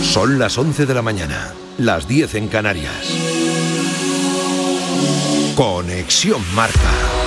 Son las 11 de la mañana, las 10 en Canarias. Conexión Marca.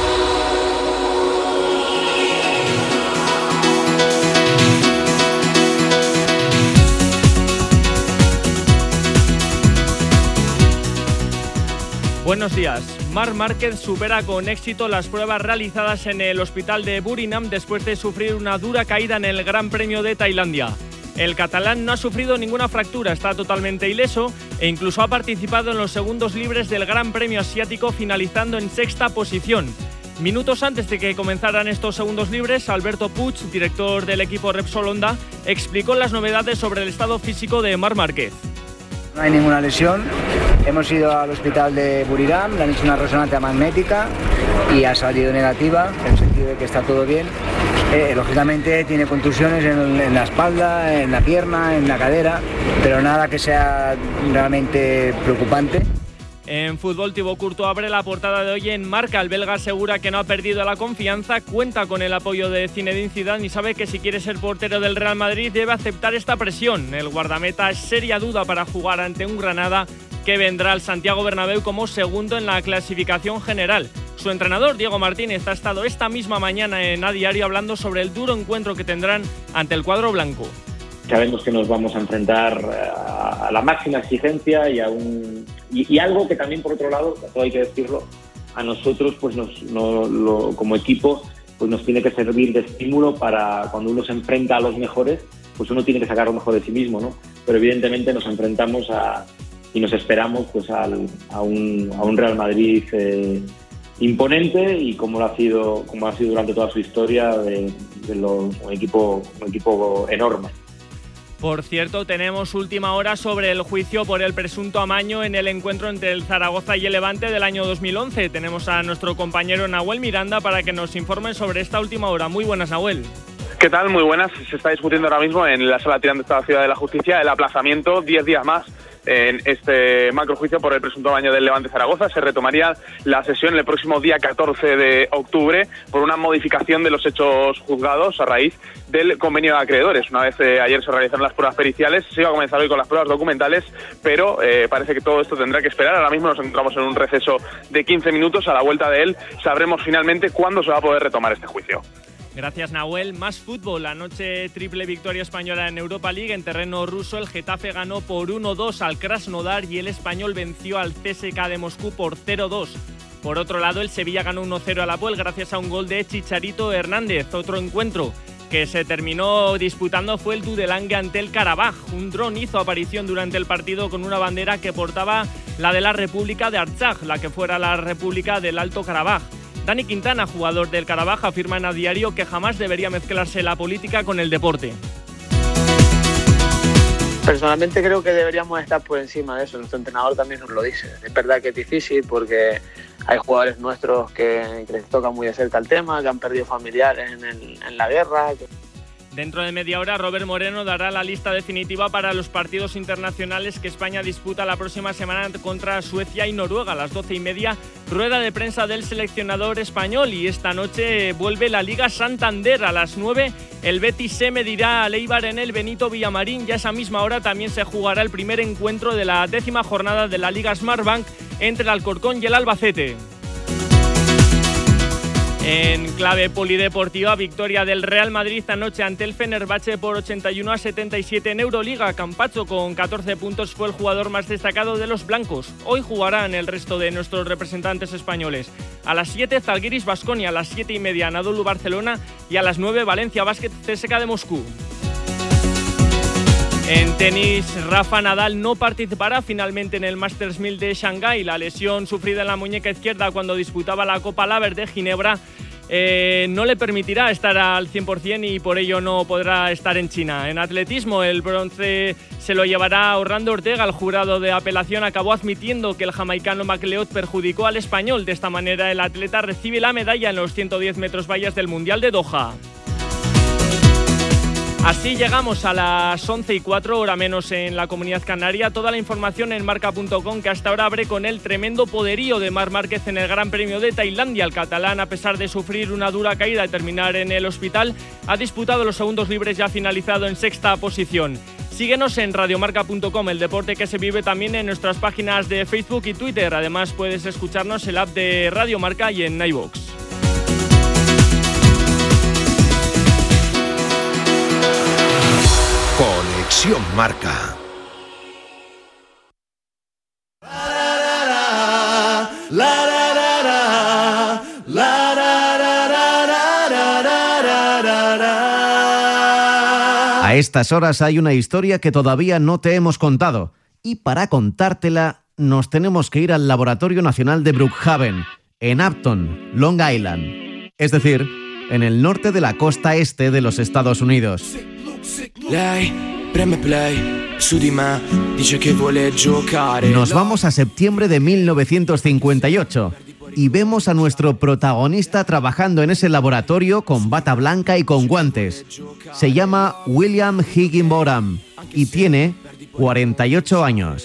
Buenos días. Marc Márquez supera con éxito las pruebas realizadas en el hospital de Buriram después de sufrir una dura caída en el Gran Premio de Tailandia. El catalán no ha sufrido ninguna fractura, está totalmente ileso e incluso ha participado en los segundos libres del Gran Premio Asiático, finalizando en sexta posición. Minutos antes de que comenzaran estos segundos libres, Alberto Puig, director del equipo Repsol Honda, explicó las novedades sobre el estado físico de Marc Márquez. No hay ninguna lesión, hemos ido al hospital de Buriram, le han hecho una resonancia magnética y ha salido negativa, en el sentido de que está todo bien. Lógicamente tiene contusiones en la espalda, en la pierna, en la cadera, pero nada que sea realmente preocupante. En fútbol, Thibaut Courtois abre la portada de hoy en Marca. El belga asegura que no ha perdido la confianza, cuenta con el apoyo de Zinedine Zidane y sabe que si quiere ser portero del Real Madrid debe aceptar esta presión. El guardameta es seria duda para jugar ante un Granada que vendrá al Santiago Bernabéu como segundo en la clasificación general. Su entrenador, Diego Martínez, ha estado esta misma mañana en A Diario hablando sobre el duro encuentro que tendrán ante el cuadro blanco. Sabemos que nos vamos a enfrentar a la máxima exigencia y algo que también, por otro lado, todo hay que decirlo, a nosotros pues como equipo pues nos tiene que servir de estímulo para cuando uno se enfrenta a los mejores, pues uno tiene que sacar lo mejor de sí mismo, ¿no? Pero evidentemente nos enfrentamos y nos esperamos pues a un Real Madrid imponente y como ha sido durante toda su historia un equipo enorme. Por cierto, tenemos última hora sobre el juicio por el presunto amaño en el encuentro entre el Zaragoza y el Levante del año 2011. Tenemos a nuestro compañero Nahuel Miranda para que nos informe sobre esta última hora. Muy buenas, Nahuel. ¿Qué tal? Muy buenas. Se está discutiendo ahora mismo en la Sala Tirante de la Ciudad de la Justicia el aplazamiento 10 días más en este macrojuicio por el presunto amaño del Levante Zaragoza. Se retomaría la sesión el próximo día 14 de octubre por una modificación de los hechos juzgados a raíz del convenio de acreedores. Una vez ayer se realizaron las pruebas periciales, se iba a comenzar hoy con las pruebas documentales, pero parece que todo esto tendrá que esperar. Ahora mismo nos encontramos en un receso de 15 minutos. A la vuelta de él sabremos finalmente cuándo se va a poder retomar este juicio. Gracias, Nahuel. Más fútbol. Anoche triple victoria española en Europa League. En terreno ruso, el Getafe ganó por 1-2 al Krasnodar y el Español venció al CSKA de Moscú por 0-2. Por otro lado, el Sevilla ganó 1-0 al Apoel gracias a un gol de Chicharito Hernández. Otro encuentro que se terminó disputando fue el Dudelange ante el Karabaj. Un dron hizo aparición durante el partido con una bandera que portaba la de la República de Artsaj, la que fuera la República del Alto Karabaj. Dani Quintana, jugador del Karabaj, afirma en A Diario que jamás debería mezclarse la política con el deporte. Personalmente creo que deberíamos estar por encima de eso, nuestro entrenador también nos lo dice. Es verdad que es difícil porque hay jugadores nuestros que les toca muy de cerca el tema, que han perdido familiares en la guerra. Dentro de media hora, Robert Moreno dará la lista definitiva para los partidos internacionales que España disputa la próxima semana contra Suecia y Noruega. A las 12:30, rueda de prensa del seleccionador español. Y esta noche vuelve la Liga Santander. A las 9, el Betis se medirá al Eibar en el Benito Villamarín. Ya a esa misma hora también se jugará el primer encuentro de la 10ª jornada de la Liga Smartbank entre el Alcorcón y el Albacete. En clave polideportiva, victoria del Real Madrid anoche ante el Fenerbahce por 81-77 en Euroliga. Campazzo con 14 puntos fue el jugador más destacado de los blancos. Hoy jugarán el resto de nuestros representantes españoles. A las 7, Zalgiris Baskonia, a las 7:30, Anadolu Barcelona y a las 9, Valencia Basket CSKA de Moscú. En tenis, Rafa Nadal no participará finalmente en el Masters 1000 de Shanghái. La lesión sufrida en la muñeca izquierda cuando disputaba la Copa Laver de Ginebra no le permitirá estar al 100% y por ello no podrá estar en China. En atletismo, el bronce se lo llevará Orlando Ortega. El jurado de apelación acabó admitiendo que el jamaicano McLeod perjudicó al español. De esta manera, el atleta recibe la medalla en los 110 metros vallas del Mundial de Doha. Así llegamos a las 11:04, hora menos en la Comunidad Canaria. Toda la información en marca.com, que hasta ahora abre con el tremendo poderío de Marc Márquez en el Gran Premio de Tailandia. El catalán, a pesar de sufrir una dura caída y terminar en el hospital, ha disputado los segundos libres y ha finalizado en sexta posición. Síguenos en radiomarca.com, el deporte que se vive también en nuestras páginas de Facebook y Twitter. Además puedes escucharnos en la app de Radio Marca y en iVoox. Conexión Marca. A estas horas hay una historia que todavía no te hemos contado, y para contártela nos tenemos que ir al Laboratorio Nacional de Brookhaven, en Upton, Long Island, es decir, en el norte de la costa este de los Estados Unidos. Nos vamos a septiembre de 1958 y vemos a nuestro protagonista trabajando en ese laboratorio con bata blanca y con guantes. Se llama William Higginbotham y tiene 48 años.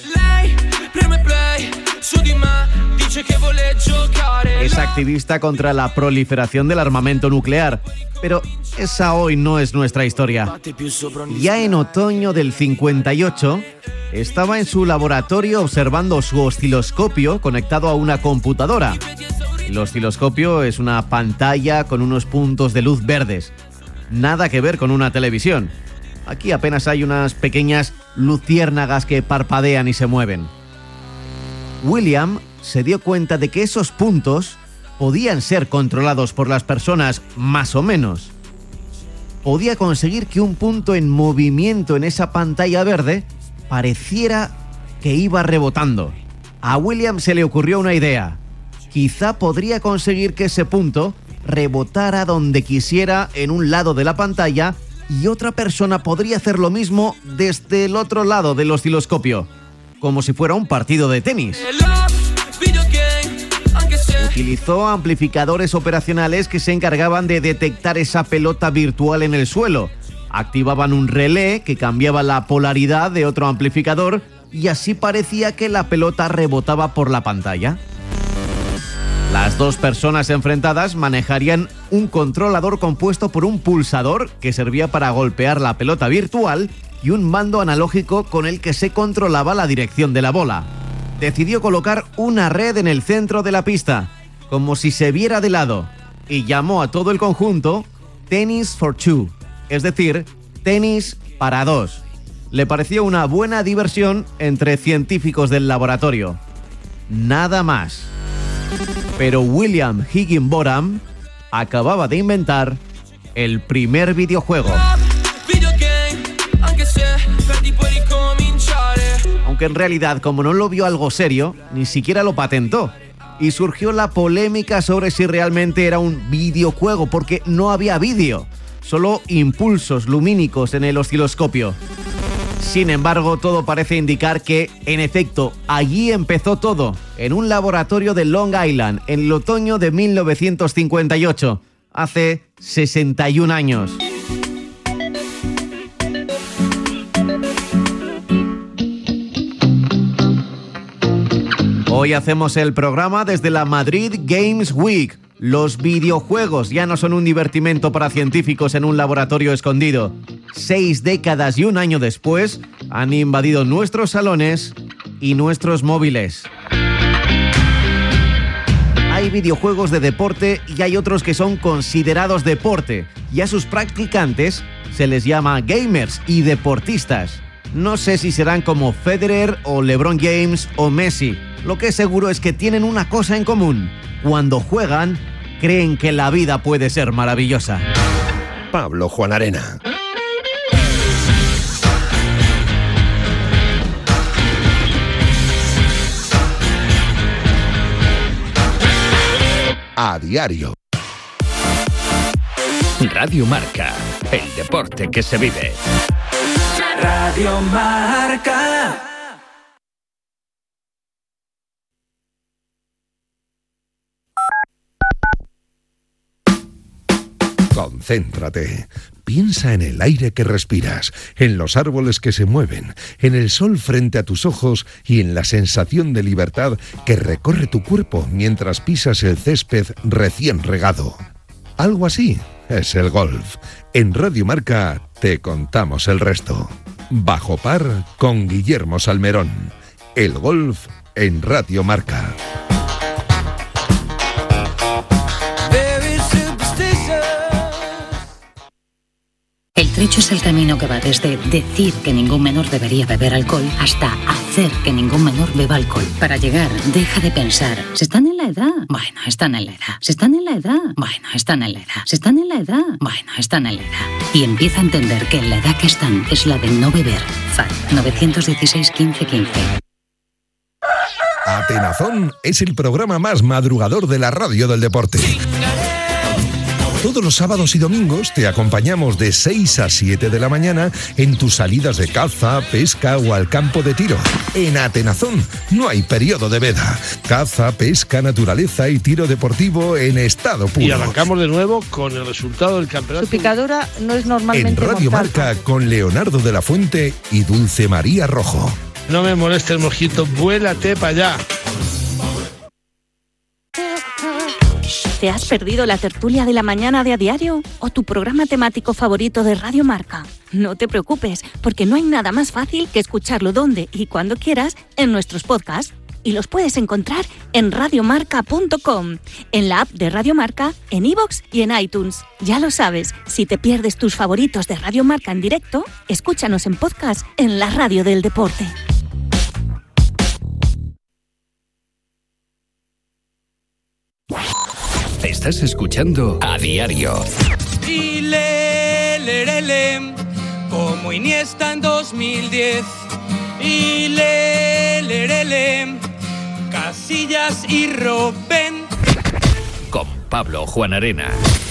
Es activista contra la proliferación del armamento nuclear, pero esa hoy no es nuestra historia. Ya en otoño del 58, estaba en su laboratorio observando su osciloscopio conectado a una computadora. El osciloscopio es una pantalla con unos puntos de luz verdes. Nada que ver con una televisión. Aquí apenas hay unas pequeñas luciérnagas que parpadean y se mueven. William se dio cuenta de que esos puntos podían ser controlados por las personas más o menos. Podía conseguir que un punto en movimiento en esa pantalla verde pareciera que iba rebotando. A William se le ocurrió una idea. Quizá podría conseguir que ese punto rebotara donde quisiera en un lado de la pantalla y otra persona podría hacer lo mismo desde el otro lado del osciloscopio, como si fuera un partido de tenis. Utilizó amplificadores operacionales que se encargaban de detectar esa pelota virtual en el suelo. Activaban un relé que cambiaba la polaridad de otro amplificador y así parecía que la pelota rebotaba por la pantalla. Las dos personas enfrentadas manejarían un controlador compuesto por un pulsador que servía para golpear la pelota virtual y un mando analógico con el que se controlaba la dirección de la bola. Decidió colocar una red en el centro de la pista, como si se viera de lado, y llamó a todo el conjunto Tennis for Two, es decir, tenis para dos. Le pareció una buena diversión entre científicos del laboratorio. Nada más. Pero William Higginbotham acababa de inventar el primer videojuego. Aunque en realidad, como no lo vio algo serio, ni siquiera lo patentó. Y surgió la polémica sobre si realmente era un videojuego, porque no había vídeo, solo impulsos lumínicos en el osciloscopio. Sin embargo, todo parece indicar que, en efecto, allí empezó todo, en un laboratorio de Long Island, en el otoño de 1958, hace 61 años. Hoy hacemos el programa desde la Madrid Games Week. Los videojuegos ya no son un divertimento para científicos en un laboratorio escondido. 6 décadas y un año después, han invadido nuestros salones y nuestros móviles. Hay videojuegos de deporte y hay otros que son considerados deporte, y a sus practicantes se les llama gamers y deportistas. No sé si serán como Federer o LeBron James o Messi. Lo que es seguro es que tienen una cosa en común. Cuando juegan, creen que la vida puede ser maravillosa. Pablo Juan Arena. A diario. Radio Marca, el deporte que se vive. Radio Marca. Concéntrate. Piensa en el aire que respiras, en los árboles que se mueven, en el sol frente a tus ojos y en la sensación de libertad que recorre tu cuerpo mientras pisas el césped recién regado. Algo así es el golf. En Radio Marca te contamos el resto. Bajo par con Guillermo Salmerón. El golf en Radio Marca. El trecho es el camino que va desde decir que ningún menor debería beber alcohol hasta hacer que ningún menor beba alcohol. Para llegar, deja de pensar, ¿se están en la edad? Bueno, están en la edad. ¿Se están en la edad? Bueno, están en la edad. ¿Se están en la edad? Bueno, están en la edad. Y empieza a entender que en la edad que están es la de no beber. FAD 916 15 15. Atenazón es el programa más madrugador de la radio del deporte. Todos los sábados y domingos te acompañamos de 6 a 7 de la mañana en tus salidas de caza, pesca o al campo de tiro. En Atenazón no hay periodo de veda. Caza, pesca, naturaleza y tiro deportivo en estado puro. Y arrancamos de nuevo con el resultado del campeonato. Su picadura no es normalmente en Radio mortal. Marca con Leonardo de la Fuente y Dulce María Rojo. No me moleste el mojito, vuélate para allá. ¿Te has perdido la tertulia de la mañana de A Diario o tu programa temático favorito de Radio Marca? No te preocupes, porque no hay nada más fácil que escucharlo donde y cuando quieras en nuestros podcasts. Y los puedes encontrar en radiomarca.com, en la app de Radio Marca, en iVoox y en iTunes. Ya lo sabes, si te pierdes tus favoritos de Radio Marca en directo, escúchanos en podcast en la radio del deporte. Estás escuchando A Diario. Y le, como Iniesta en 2010. Y le, Casillas y Robben. Con Pablo Juan Arena.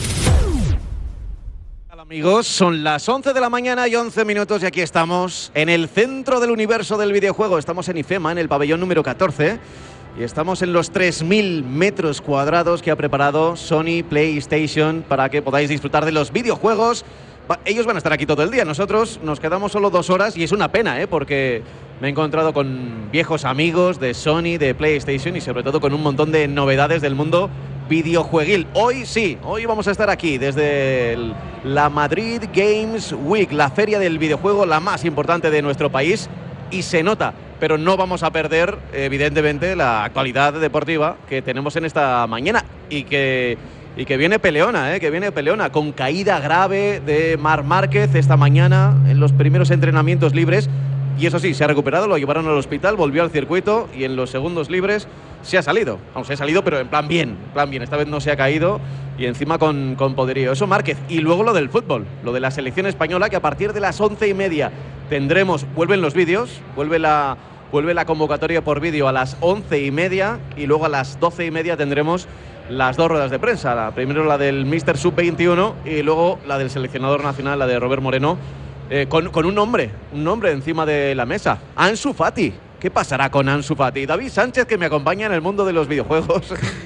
Hola amigos, son las 11 de la mañana y 11 minutos y aquí estamos en el centro del universo del videojuego. Estamos en IFEMA, en el pabellón número 14. Y estamos en los 3.000 metros cuadrados que ha preparado Sony PlayStation para que podáis disfrutar de los videojuegos. Ellos van a estar aquí todo el día, nosotros nos quedamos solo 2 horas y es una pena, porque me he encontrado con viejos amigos de Sony, de PlayStation y sobre todo con un montón de novedades del mundo videojueguil. Hoy sí, hoy vamos a estar aquí desde la Madrid Games Week, la feria del videojuego, la más importante de nuestro país, y se nota. Pero no vamos a perder, evidentemente, la actualidad deportiva que tenemos en esta mañana y que viene peleona, con caída grave de Marc Márquez esta mañana en los primeros entrenamientos libres. Y eso sí, se ha recuperado, lo llevaron al hospital, volvió al circuito y en los segundos libres se ha salido. Aún se ha salido, pero en plan bien. Esta vez no se ha caído y encima con poderío. Eso Márquez. Y luego lo del fútbol, lo de la selección española, que a partir de las 11:30 vuelven los vídeos, vuelve la convocatoria por vídeo a las 11:30 y luego a las 12:30 tendremos las 2 ruedas de prensa. Primero la del Mr. Sub-21 y luego la del seleccionador nacional, la de Robert Moreno, con un nombre encima de la mesa. Ansu Fati. ¿Qué pasará con Ansu Fati? David Sánchez, que me acompaña en el mundo de los videojuegos.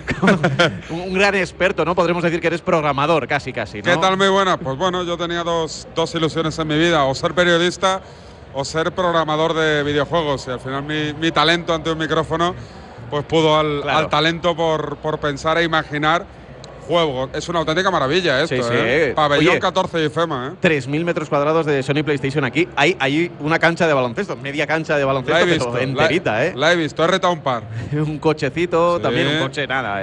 Un gran experto, ¿no? Podremos decir que eres programador, casi, ¿no? ¿Qué tal? Muy buena. Pues bueno, yo tenía dos ilusiones en mi vida, o ser periodista o ser programador de videojuegos. Y al final mi talento ante un micrófono pues pudo al talento por pensar e imaginar juegos. Es una auténtica maravilla esto, sí. Pabellón. Oye, 14 de IFEMA, 3.000 metros cuadrados de Sony PlayStation aquí. Hay una cancha de baloncesto, media cancha de baloncesto, pero enterita, La he visto, he retado un par. Un cochecito, sí. También un coche, nada,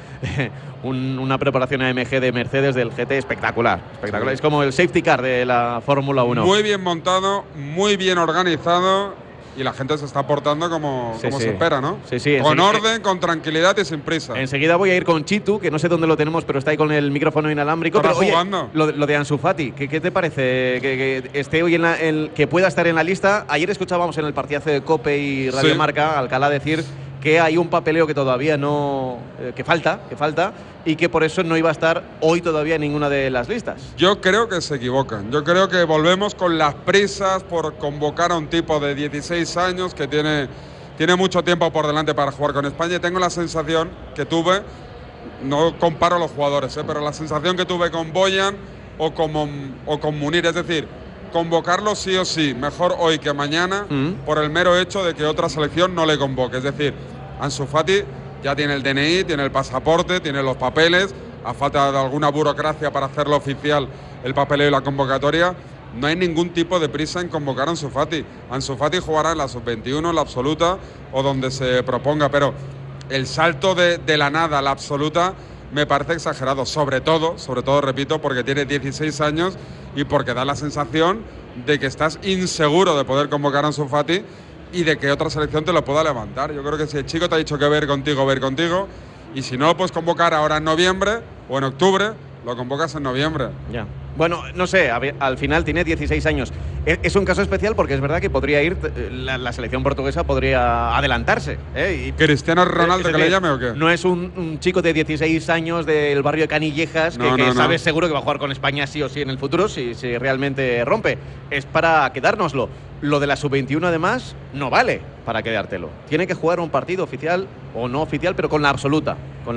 una preparación AMG de Mercedes del GT espectacular. Sí. Es como el safety car de la Fórmula 1. Muy bien montado, muy bien organizado. Y la gente se está portando como se espera, ¿no? Sí. Con orden, con tranquilidad y sin prisa. Enseguida voy a ir con Chitu, que no sé dónde lo tenemos, pero está ahí con el micrófono inalámbrico. Pero jugando. Oye, lo de Ansu Fati, ¿qué te parece que esté hoy que pueda estar en la lista? Ayer escuchábamos en el partidazo de COPE y Radio Marca a Alcalá decir que hay un papeleo que todavía no… que falta, y que por eso no iba a estar hoy todavía en ninguna de las listas. Yo creo que se equivocan. Yo creo que volvemos con las prisas por convocar a un tipo de 16 años que tiene mucho tiempo por delante para jugar con España. Y tengo la sensación que tuve, no comparo a los jugadores, pero la sensación que tuve con Boyan o con Munir, es decir, convocarlo sí o sí, mejor hoy que mañana, por el mero hecho de que otra selección no le convoque. Es decir, Ansu Fati ya tiene el DNI, tiene el pasaporte, tiene los papeles, a falta de alguna burocracia para hacerlo oficial el papeleo y la convocatoria, no hay ningún tipo de prisa en convocar a Ansu Fati. Ansu Fati jugará en la sub-21, en la absoluta o donde se proponga, pero el salto de la nada a la absoluta me parece exagerado, sobre todo, repito, porque tiene 16 años y porque da la sensación de que estás inseguro de poder convocar a Ansu Fati y de que otra selección te lo pueda levantar. Yo creo que si el chico te ha dicho que va a ir contigo, y si no lo puedes convocar ahora en noviembre o en octubre, lo convocas en noviembre. Ya. Bueno, no sé, al final tiene 16 años. Es un caso especial porque es verdad que podría ir, la selección portuguesa podría adelantarse. ¿Cristiano Ronaldo que le llame o qué? No es un chico de 16 años del barrio de Canillejas que sabe seguro que va a jugar con España sí o sí en el futuro, si realmente rompe. Es para quedárnoslo. Lo de la sub-21 además no vale para quedártelo. Tiene que jugar un partido oficial o no oficial, pero con la absoluta.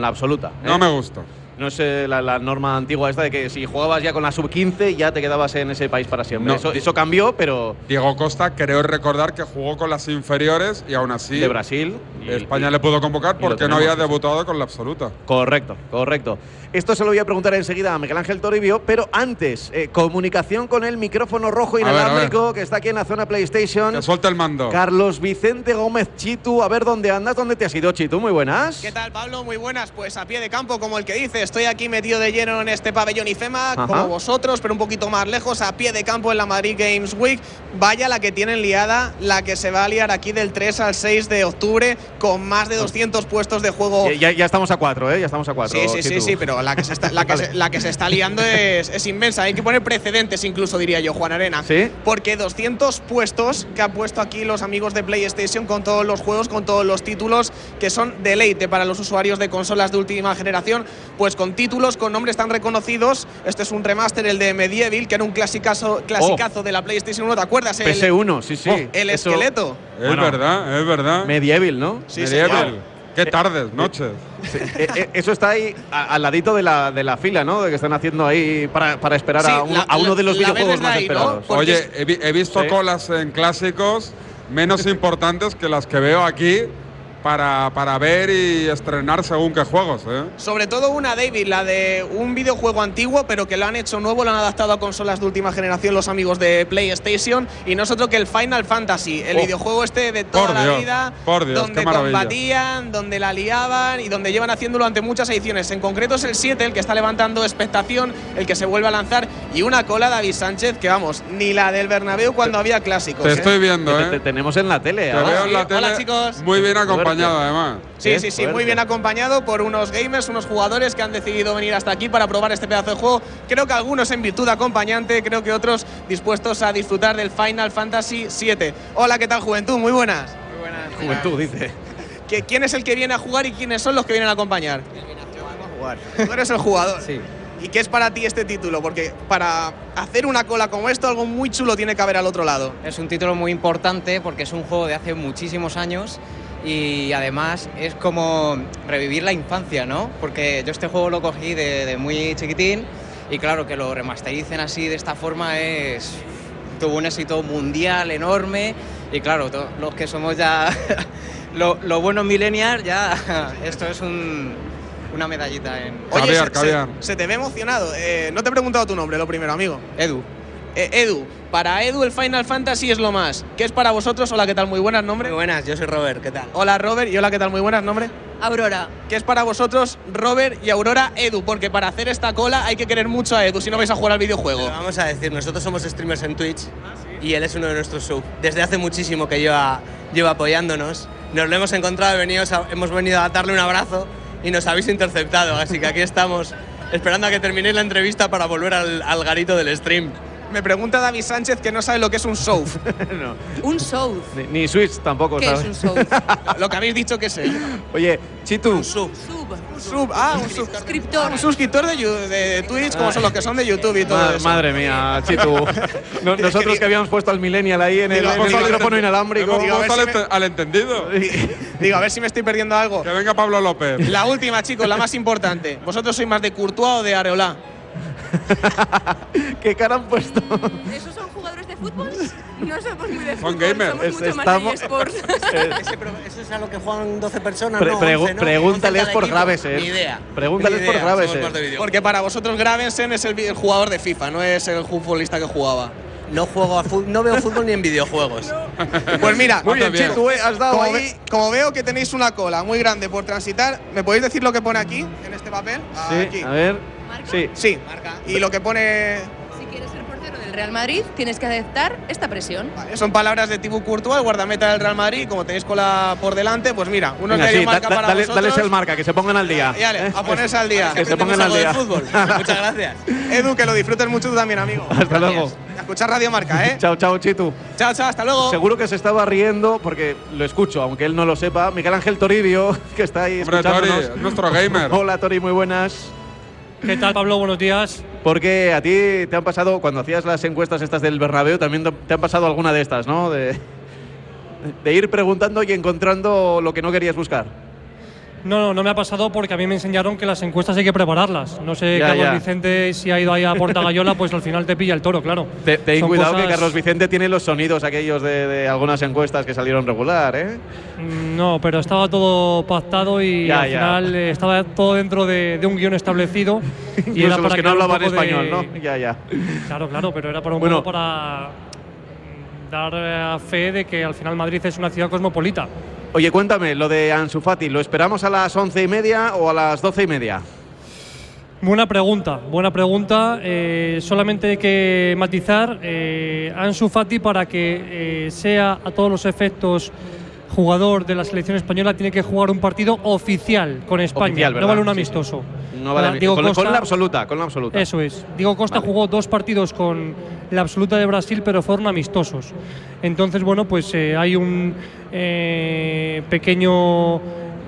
No me gusta. No es la norma antigua esta de que si jugabas ya con la sub-15 ya te quedabas en ese país para siempre. No, eso cambió, pero… Diego Costa creo recordar que jugó con las inferiores y aún así… De Brasil. España le pudo convocar porque no había debutado con la absoluta. Correcto. Esto se lo voy a preguntar enseguida a Miguel Ángel Toribio, pero antes, comunicación con el micrófono rojo inalámbrico que está aquí en la zona PlayStation. Que suelta el mando. Carlos Vicente Gómez Chitu, a ver dónde andas, dónde te has ido, Chitu, muy buenas. ¿Qué tal, Pablo? Muy buenas, pues a pie de campo, como el que dice. Estoy aquí metido de lleno en este pabellón IFEMA, como vosotros, pero un poquito más lejos, a pie de campo en la Madrid Games Week. Vaya la que tienen liada, la que se va a liar aquí del 3 al 6 de octubre, con más de 200 puestos de juego. Ya estamos a 4, ¿eh? Ya estamos a 4. Sí, pero la que se está liando es inmensa. Hay que poner precedentes incluso, diría yo, Juan Arena. ¿Sí? Porque 200 puestos que han puesto aquí los amigos de PlayStation con todos los juegos, con todos los títulos que son deleite para los usuarios de consolas de última generación, pues con títulos, con nombres tan reconocidos. Este es un remaster, el de Medieval, que era un clasicazo de la PlayStation 1, ¿te acuerdas? PS1, sí. El esqueleto. Es verdad. Medieval, ¿no? Sí, Medieval. Qué tardes, noches. Sí, eso está ahí al ladito de la fila, ¿no? De que están haciendo ahí para esperar a uno de los videojuegos más esperados. ¿no? Oye, he visto colas en clásicos menos importantes que las que veo aquí para ver y estrenar según qué juegos, ¿eh? Sobre todo una, David, la de un videojuego antiguo, pero que lo han hecho nuevo, lo han adaptado a consolas de última generación los amigos de PlayStation, y no es otro que el Final Fantasy, el videojuego este de toda la vida, donde combatían, donde la liaban y donde llevan haciéndolo ante muchas ediciones. En concreto es el 7 el que está levantando expectación, el que se vuelve a lanzar, y una cola, David Sánchez, que vamos, ni la del Bernabéu cuando había clásicos. Te estoy viendo, Te tenemos en la tele. Te veo en la tele. Hola, chicos. Muy bien acompañado. Además. Sí, muy bien acompañado por unos gamers, unos jugadores que han decidido venir hasta aquí para probar este pedazo de juego. Creo que algunos en virtud de acompañante, creo que otros dispuestos a disfrutar del Final Fantasy VII. Hola, ¿qué tal, juventud? Muy buenas. Muy buenas. Juventud, dice. ¿Quién es el que viene a jugar y quiénes son los que vienen a acompañar? Yo vengo a jugar. Tú eres el jugador. Sí. ¿Y qué es para ti este título? Porque para hacer una cola como esto, algo muy chulo tiene que haber al otro lado. Es un título muy importante porque es un juego de hace muchísimos años y además es como revivir la infancia, ¿no? Porque yo este juego lo cogí de muy chiquitín y claro, que lo remastericen así de esta forma tuvo un éxito mundial enorme y claro, los que somos ya los buenos millennials, ya esto es una medallita en… Oye, caviar. Se te ve emocionado. No te he preguntado tu nombre, lo primero, amigo. Edu. Edu, para Edu el Final Fantasy es lo más. ¿Qué es para vosotros? Hola, ¿qué tal? Muy buenas, ¿nombre? Muy buenas, yo soy Robert, ¿qué tal? Hola, Robert, y hola, ¿qué tal? Muy buenas, ¿nombre? Aurora. ¿Qué es para vosotros, Robert y Aurora, Edu? Porque para hacer esta cola hay que querer mucho a Edu, si no vais a jugar al videojuego. Pero vamos a decir, nosotros somos streamers en Twitch y él es uno de nuestros subs. Desde hace muchísimo que lleva apoyándonos. Nos lo hemos encontrado y hemos venido a darle un abrazo y nos habéis interceptado, así que aquí estamos esperando a que terminéis la entrevista para volver al garito del stream. Me pregunta David Sánchez que no sabe lo que es un show. No. ¿Un show? Ni Switch tampoco ¿Qué sabe. es un show? Lo que habéis dicho que es. Oye, Chitu. Un sub. Un suscriptor. Un suscriptor de Twitch, como son los que son de YouTube y todo eso. Madre mía, Chitu. Nosotros que habíamos puesto al millennial ahí en el micrófono inalámbrico. Al entendido. Digo, a ver si me estoy perdiendo algo. Que venga Pablo López. La última, chicos, la más importante. ¿Vosotros sois más de Courtois o de Areola? ¿Qué cara han puesto? ¿Esos son jugadores de fútbol? No somos muy de fútbol, son gamers. Somos mucho más de eSports. ¿Eso es a lo que juegan 12 personas? No, 11, ¿no? Pregúntales por Gravensen. Ni idea. Pregúntales por Gravensen. Porque para vosotros Gravensen es el jugador de FIFA, no es el futbolista que jugaba. no juego a fútbol, no veo fútbol ni en videojuegos. Pues mira, muy bien, Chitu, has dado ahí. Como veo que tenéis una cola muy grande por transitar, ¿me podéis decir lo que pone aquí, en este papel? Sí, aquí. a ver. ¿Marca? Sí. Marca. Y lo que pone… Si quieres ser portero del Real Madrid, tienes que aceptar esta presión. Vale, son palabras de Thibaut Courtois, el guardameta del Real Madrid. Como tenéis cola por delante, pues mira, unos Venga, de sí, marca para vosotros. dales el marca, que se pongan al día. A ponerse al día. Que se pongan al día. Fútbol. Muchas gracias. Edu, que lo disfrutes mucho tú también, amigo. Hasta luego. A escuchar Radio Marca, ¿eh? Chao, Chitu. Chao, hasta luego. Seguro que se estaba riendo, porque lo escucho, aunque él no lo sepa. Miguel Ángel Toribio, que está ahí escuchándonos. Tori, nuestro gamer. Hola, Tori, muy buenas. ¿Qué tal, Pablo? Buenos días. Porque a ti te han pasado, cuando hacías las encuestas estas del Bernabéu, también te han pasado alguna de estas, ¿no? De ir preguntando y encontrando lo que no querías buscar. No me ha pasado porque a mí me enseñaron que las encuestas hay que prepararlas. No sé, Carlos Vicente, si ha ido ahí a Portagayola, pues al final te pilla el toro, claro. Ten cuidado que Carlos Vicente tiene los sonidos aquellos de algunas encuestas que salieron regular, ¿eh? No, pero estaba todo pactado y al final estaba todo dentro de un guión establecido. Y era para los que no hablaban español, ¿no? Ya. Claro, pero era para un poco para dar fe de que al final Madrid es una ciudad cosmopolita. Oye, cuéntame, lo de Ansu Fati, ¿lo esperamos a las 11:30 o a las 12:30? Buena pregunta. Solamente hay que matizar. Ansu Fati, para que sea a todos los efectos jugador de la selección española, tiene que jugar un partido oficial con España. No vale un amistoso. No vale con la absoluta. Eso es. Diego Costa jugó 2 partidos con la absoluta de Brasil, pero fueron amistosos. Entonces, bueno, pues hay un pequeño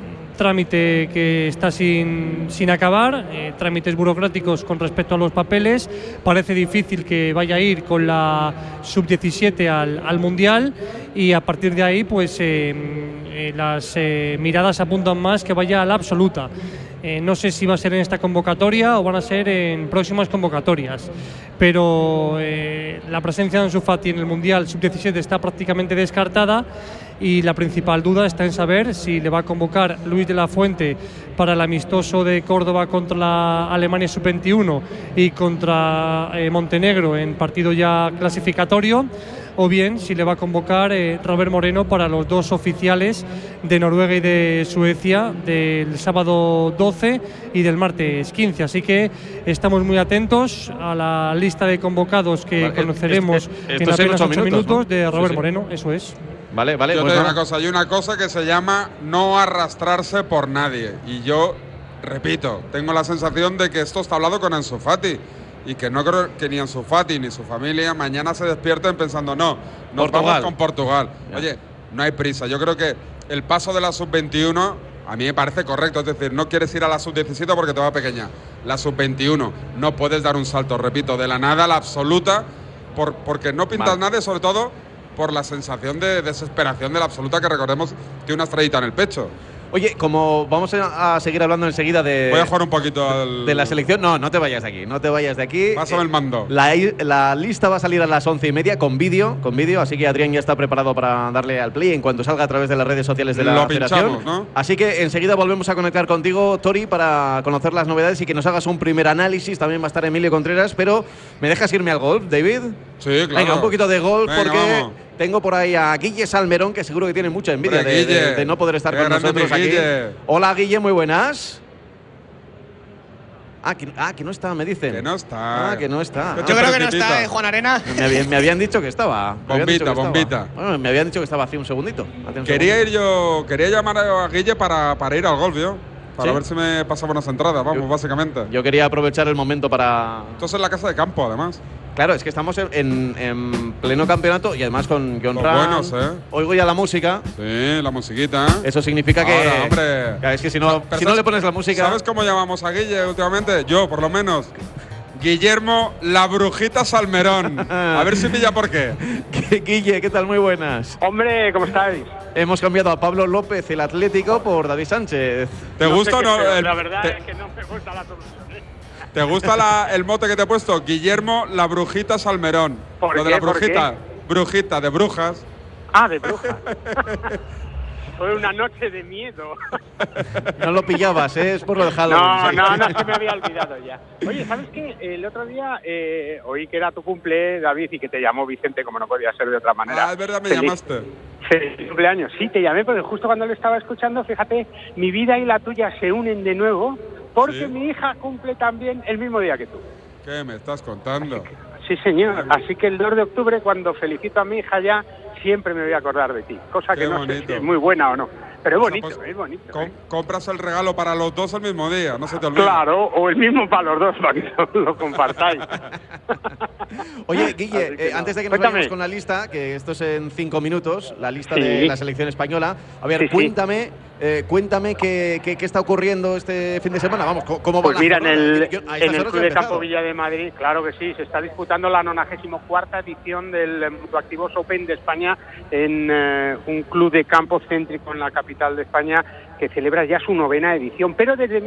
trámite que está sin acabar, trámites burocráticos con respecto a los papeles. Parece difícil que vaya a ir con la sub-17 al Mundial, y a partir de ahí pues las miradas apuntan más que vaya a la absoluta. No sé si va a ser en esta convocatoria o van a ser en próximas convocatorias, pero la presencia de Ansu Fati en el Mundial Sub-17 está prácticamente descartada, y la principal duda está en saber si le va a convocar Luis de la Fuente para el amistoso de Córdoba contra la Alemania Sub-21 y contra Montenegro en partido ya clasificatorio, o bien si le va a convocar Robert Moreno para los 2 oficiales de Noruega y de Suecia del sábado 12 y del martes 15. Así que estamos muy atentos a la lista de convocados que conoceremos en apenas 8 minutos, ¿no? De Robert Moreno, eso es. Vale. Yo te digo una cosa, hay una cosa que se llama no arrastrarse por nadie. Y yo, repito, tengo la sensación de que esto está hablado con Ansu Fati. Y que no creo que ni Ansu Fati ni su familia mañana se despierten pensando, nos vamos con Portugal. Oye, no hay prisa. Yo creo que el paso de la sub-21 a mí me parece correcto. Es decir, no quieres ir a la sub-17 porque te va pequeña. La sub-21 no puedes dar un salto, repito, de la nada a la absoluta, porque no pintas nada, y sobre todo por la sensación de desesperación de la absoluta, que recordemos tiene una estrellita en el pecho. Oye, como vamos a seguir hablando enseguida de… Voy a jugar un poquito de la selección. No te vayas de aquí. Pásame el mando. La lista va a salir a las 11:30 con vídeo, así que Adrián ya está preparado para darle al play en cuanto salga a través de las redes sociales de la Federación. ¿No? Así que enseguida volvemos a conectar contigo, Tori, para conocer las novedades y que nos hagas un primer análisis. También va a estar Emilio Contreras, pero ¿me dejas irme al golf, David? Sí, claro. Venga, un poquito de golf, porque… Vamos. Tengo por ahí a Guille Salmerón, que seguro que tiene mucha envidia de no poder estar con nosotros aquí. Hola, Guille, muy buenas. Que no está, me dicen. Que no está. Que no está. Yo creo que no está, Juan Arena. Me habían dicho que estaba. Bombita. Bueno, me habían dicho que estaba hace un segundito. Quería llamar a Guille para ir al golf, ¿yo? Para ver si me pasaba unas entradas, básicamente. Yo quería aprovechar el momento para… Esto es en la casa de campo, además. Claro, es que estamos en pleno campeonato y además con John Ram. Buenos, Oigo ya la música. Sí, la musiquita. Eso significa que… Ahora, hombre. Es que si no le pones la música… ¿Sabes cómo llamamos a Guille últimamente? Yo, por lo menos. Guillermo la Brujita Salmerón. A ver si pilla por qué. Guille, ¿qué tal? Muy buenas. Hombre, ¿cómo estáis? Hemos cambiado a Pablo López, el Atlético, por David Sánchez. ¿Te gusta o no? La verdad es que no me gusta la solución. ¿Te gusta el mote que te he puesto? Guillermo la Brujita Salmerón. ¿Por Lo qué? de la brujita. Brujita, de brujas. Ah, de brujas. fue una noche de miedo. No lo pillabas, ¿eh? Es por lo de Halloween. No, se me había olvidado ya. Oye, ¿sabes qué? El otro día oí que era tu cumple, David, y que te llamó Vicente, como no podía ser de otra manera. Ah, es verdad, me llamaste. Feliz cumpleaños. Sí, te llamé porque justo cuando lo estaba escuchando, fíjate, mi vida y la tuya se unen de nuevo porque mi hija cumple también el mismo día que tú. ¿Qué me estás contando? Sí, señor. Así que el 2 de octubre, cuando felicito a mi hija ya, siempre me voy a acordar de ti. Cosa que no sé si es muy buena o no. Pero es bonito, es bonito. Compras el regalo para los dos el mismo día, no se te olvide. Claro, o el mismo para los dos, para que lo compartáis. Oye, Guille, antes de que nos vayamos con la lista, que esto es en 5 minutos, la lista de la selección española, a ver, cuéntame qué está ocurriendo este fin de semana. Vamos, ¿cómo va? Pues mira, en el Club de Campo Villa de Madrid, claro que sí, se está disputando la 94ª edición del Mutuactivos Open de España en un club de campo céntrico en la capital de España que celebra ya su 9ª edición, pero desde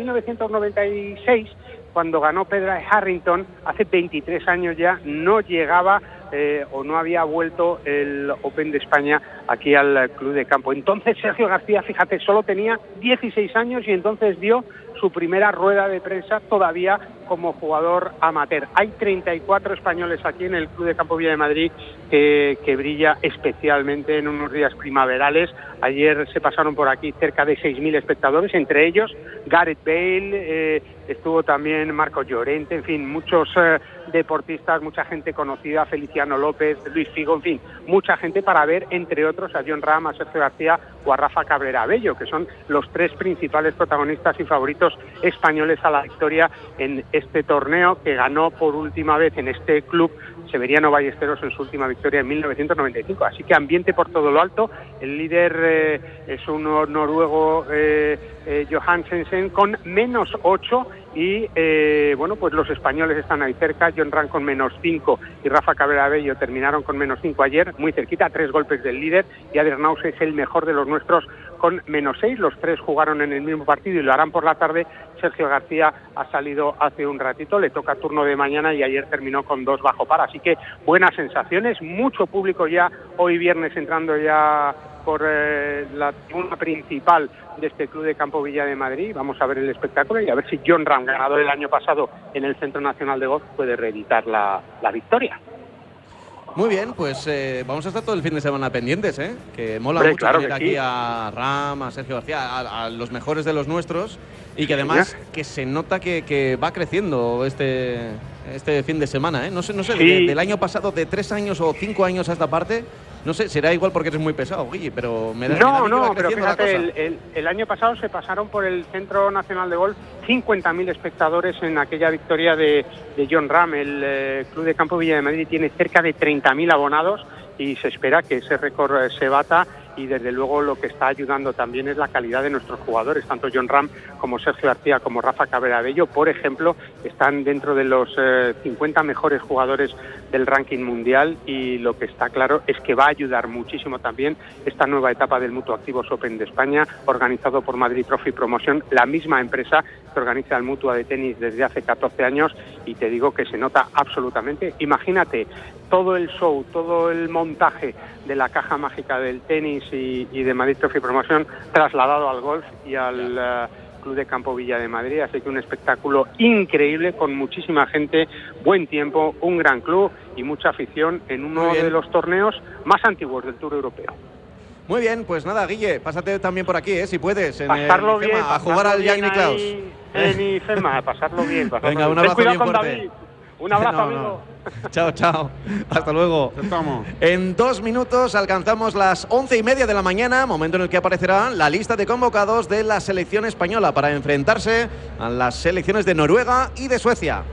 1996, cuando ganó Pedro Harrington, hace 23 años ya, no llegaba o no había vuelto el Open de España aquí al club de campo. Entonces Sergio García, fíjate, solo tenía 16 años y entonces dio su primera rueda de prensa todavía como jugador amateur. Hay 34 españoles aquí en el Club de Campo Villa de Madrid que brilla especialmente en unos días primaverales. Ayer se pasaron por aquí cerca de 6.000 espectadores, entre ellos Gareth Bale, estuvo también Marco Llorente, en fin, muchos deportistas, mucha gente conocida, Feliciano López, Luis Figo, en fin, mucha gente para ver, entre otros, a Jon Rahm, a Sergio García o a Rafa Cabrera Bello, que son los 3 principales protagonistas y favoritos españoles a la victoria en este torneo, que ganó por última vez en este club Severiano Ballesteros en su última victoria en 1995. Así que ambiente por todo lo alto. El líder es un noruego, Johansen, con -8 y bueno, pues los españoles están ahí cerca. Jon Rahm con -5 y Rafa Cabrera Bello terminaron con -5 ayer, muy cerquita, 3 golpes del líder, y Adrian es el mejor de los nuestros con -6. Los 3 jugaron en el mismo partido y lo harán por la tarde. Sergio García ha salido hace un ratito, le toca turno de mañana y ayer terminó con 2 bajo par, así que buenas sensaciones, mucho público ya hoy viernes entrando ya por la tribuna principal de este Club de Campo Villa de Madrid. Vamos a ver el espectáculo y a ver si Jon Rahm, ganador el año pasado en el Centro Nacional de Golf, puede reeditar la victoria. Muy bien, pues vamos a estar todo el fin de semana pendientes, que mola mucho tener aquí a Rahm, a Sergio García, a los mejores de los nuestros, y que además que se nota que va creciendo este fin de semana, No sé, del año pasado, de 3 años o 5 años a esta parte, no sé, será igual porque eres muy pesado, Guille, pero me da No, pero fíjate, el año pasado se pasaron por el Centro Nacional de Golf 50.000 espectadores en aquella victoria de Jon Rahm. El Club de Campo Villa de Madrid tiene cerca de 30.000 abonados y se espera que ese récord se bata. Y desde luego lo que está ayudando también es la calidad de nuestros jugadores, tanto Jon Rahm como Sergio García como Rafa Cabrera Bello, por ejemplo, están dentro de los 50 mejores jugadores del ranking mundial, y lo que está claro es que va a ayudar muchísimo también esta nueva etapa del Mutuactivos Open de España, organizado por Madrid Trophy Promotion, la misma empresa que organiza el Mutua de tenis desde hace 14 años, y te digo que se nota absolutamente. Imagínate todo el show, todo el montaje de la caja mágica del tenis y de Madrid Trophy Promotion trasladado al golf y al Club de Campo Villa de Madrid, así que un espectáculo increíble con muchísima gente, buen tiempo, un gran club y mucha afición en uno de los torneos más antiguos del Tour Europeo. Muy bien, pues nada, Guille, pásate también por aquí, si puedes, pasarlo bien, a jugar al Jack Nicklaus. En IFEMA, pasarlo bien. Venga, un abrazo bien fuerte. David. Un abrazo, amigo. Chao. Hasta luego. Estamos. En 2 minutos alcanzamos las 11:30 de la mañana, momento en el que aparecerá la lista de convocados de la selección española para enfrentarse a las selecciones de Noruega y de Suecia.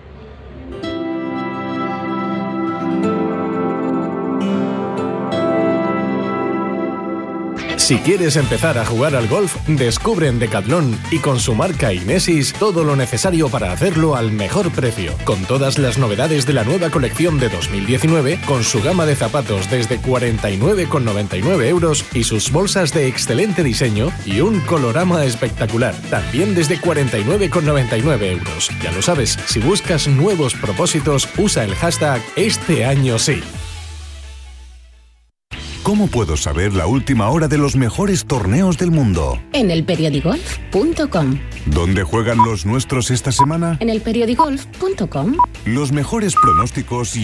Si quieres empezar a jugar al golf, descubre en Decathlon y con su marca Inesis todo lo necesario para hacerlo al mejor precio. Con todas las novedades de la nueva colección de 2019, con su gama de zapatos desde 49,99 euros y sus bolsas de excelente diseño y un colorama espectacular, también desde 49,99 euros. Ya lo sabes, si buscas nuevos propósitos, usa el hashtag #EsteAñoSí. ¿Cómo puedo saber la última hora de los mejores torneos del mundo? En elperiodigolf.com. ¿Dónde juegan los nuestros esta semana? En elperiodigolf.com. Los mejores pronósticos y